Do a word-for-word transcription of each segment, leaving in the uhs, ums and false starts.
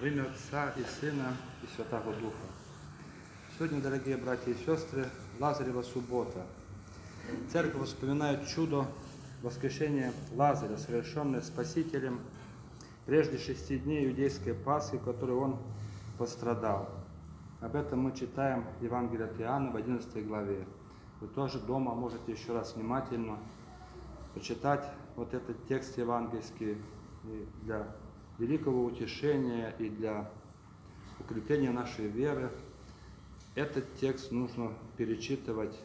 Во имя Отца и Сына и Святого Духа. Сегодня, дорогие братья и сестры, Лазарева суббота. Церковь вспоминает чудо воскрешения Лазаря, совершенное Спасителем прежде шести дней иудейской Пасхи, в которой он пострадал. Об этом мы читаем в Евангелии от Иоанна в одиннадцатой главе. Вы тоже дома можете еще раз внимательно почитать вот этот текст евангельский для великого утешения и для укрепления нашей веры. Этот текст нужно перечитывать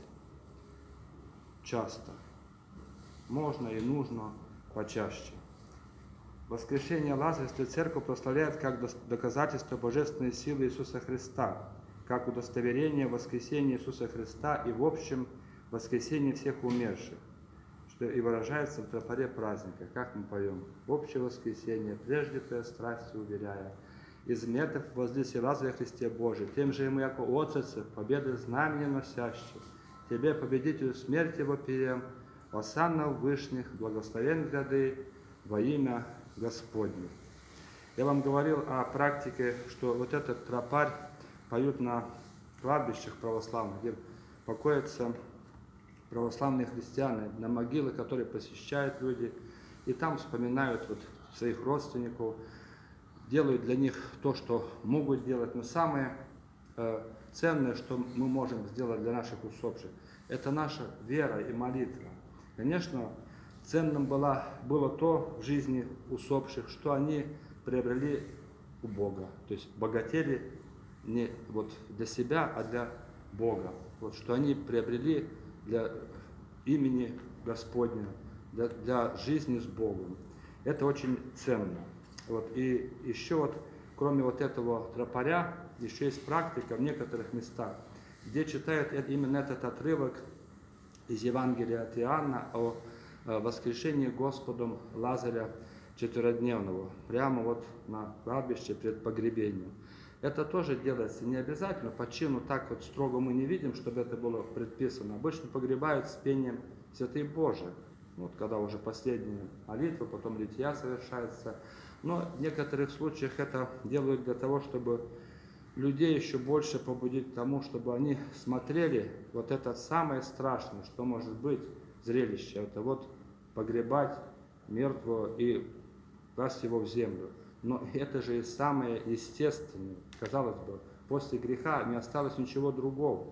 часто. Можно и нужно почаще. Воскрешение Лазаря Церковь прославляет как доказательство божественной силы Иисуса Христа, как удостоверение воскресения Иисуса Христа и в общем воскресение всех умерших, что и выражается в тропаре праздника, как мы поем: «Общее воскресение, прежде Твоя страсть уверяя, из мертвых воздвиси Лазаря Христе Божий, тем же ему, яко отцецы, победы знамения носящих, Тебе, победителю смерти вопием, осанна в вышних, благословен гряды во имя Господне». Я вам говорил о практике, что вот этот тропарь поют на кладбищах православных, где покоятся православные христиане, на могилы, которые посещают люди, и там вспоминают вот своих родственников, делают для них то, что могут делать. Но самое э, ценное, что мы можем сделать для наших усопших, это наша вера и молитва. Конечно, ценным было, было то в жизни усопших, что они приобрели у Бога, то есть богатели не вот для себя, а для Бога. Вот, что они приобрели для имени Господня, для, для жизни с Богом. Это очень ценно. Вот, и еще вот, кроме вот этого тропаря, еще есть практика в некоторых местах, где читают именно этот отрывок из Евангелия от Иоанна о воскрешении Господом Лазаря четверодневного, прямо вот на кладбище пред погребением. Это тоже делается не обязательно, по чину так вот строго мы не видим, чтобы это было предписано. Обычно погребают с пением Святые Божие, вот когда уже последняя молитва, потом литья совершается. Но в некоторых случаях это делают для того, чтобы людей еще больше побудить к тому, чтобы они смотрели вот это самое страшное, что может быть зрелище. Это вот погребать мертвого и класть его в землю. Но это же и самое естественное. Казалось бы, после греха не осталось ничего другого.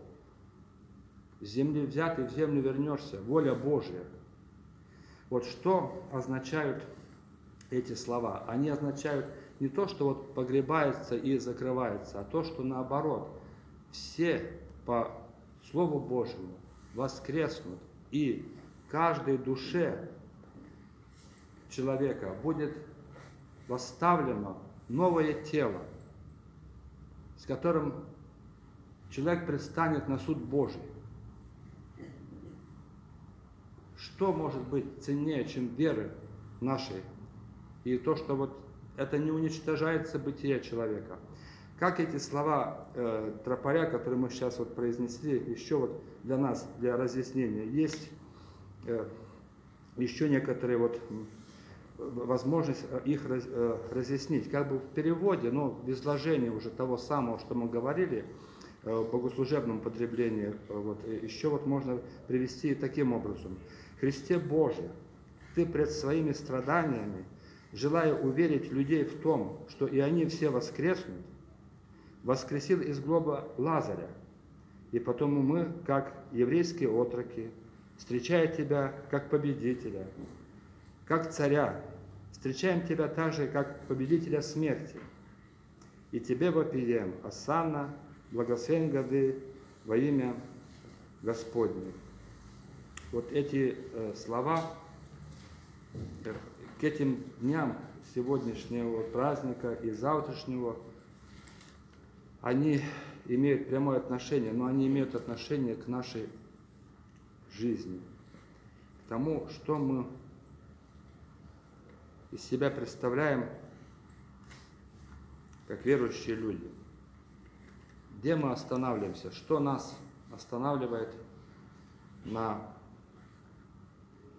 С земли взят и в землю вернешься. Воля Божья. Вот что означают эти слова? Они означают не то, что вот погребается и закрывается, а то, что наоборот, все по Слову Божьему воскреснут, и каждой душе человека будет восставлено новое тело, с которым человек предстанет на суд Божий. Что может быть ценнее, чем веры нашей? И то, что вот это не уничтожается бытие человека. Как эти слова э, тропаря, которые мы сейчас вот произнесли, еще вот для нас, для разъяснения, есть э, еще некоторые вот возможность их раз, э, разъяснить. Как бы в переводе, но в изложении уже того самого, что мы говорили, э, в богослужебном потреблении, э, вот, еще вот можно привести таким образом. «Христе Божий, Ты пред своими страданиями, желая уверить людей в том, что и они все воскреснут, воскресил из гроба Лазаря, и потому мы, как еврейские отроки, встречая Тебя как победителя, как царя, встречаем Тебя также как победителя смерти, и Тебе вопием, осанна, благословен годы во имя Господне». Вот эти э, слова э, к этим дням сегодняшнего праздника и завтрашнего, они имеют прямое отношение, но они имеют отношение к нашей жизни, к тому, что мы из себя представляем как верующие люди. Где мы останавливаемся? Что нас останавливает на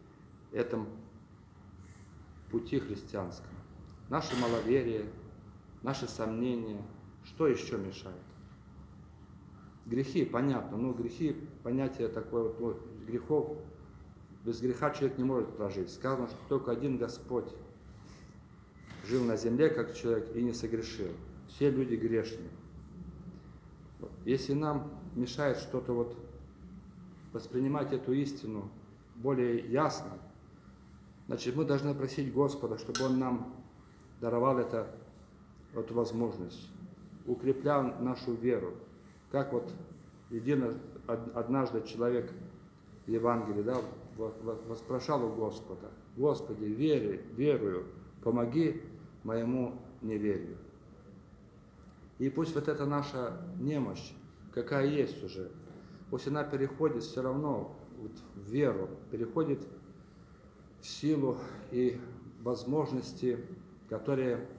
этом пути христианском? Наше маловерие, наши сомнения. Что еще мешает? Грехи, понятно, но грехи, понятие такое, вот, ну, грехов, без греха человек не может прожить. Сказано, что только один Господь жил на земле как человек и не согрешил. Все люди грешные. Если нам мешает что-то вот воспринимать эту истину более ясно, значит, мы должны просить Господа, чтобы Он нам даровал это, эту возможность, укреплял нашу веру. Как вот едино, однажды человек в Евангелии, да, воспрошал у Господа: «Господи, верю, верую, помоги моему неверию». И пусть вот эта наша немощь, какая есть уже, пусть она переходит все равно вот в веру, переходит в силу и возможности, которые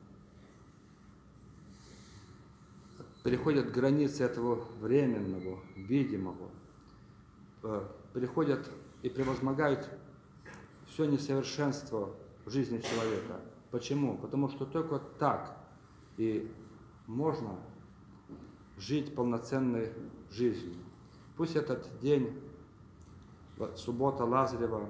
переходят границы этого временного, видимого, переходят и превозмогают все несовершенство в жизни человека. Почему? Потому что только так и можно жить полноценной жизнью. Пусть этот день, суббота Лазарева,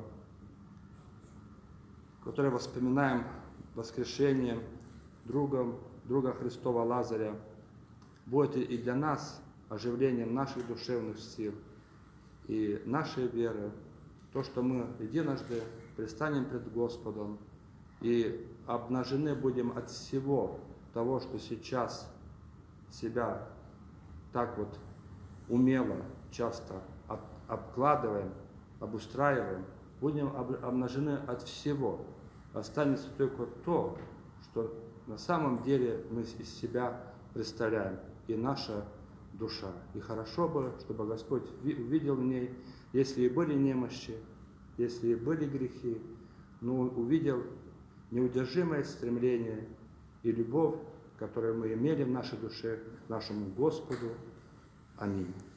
который воспоминаем воскрешением друга, друга Христова Лазаря, будет и для нас оживлением наших душевных сил и нашей веры, то, что мы единожды предстанем пред Господом и обнажены будем от всего того, что сейчас себя так вот умело, часто обкладываем, обустраиваем, будем обнажены от всего. Останется только то, что на самом деле мы из себя представляем, и наша душа. И хорошо бы, чтобы Господь увидел в ней, если и были немощи, если и были грехи, но увидел неудержимое стремление и любовь, которую мы имели в нашей душе к нашему Господу. Аминь.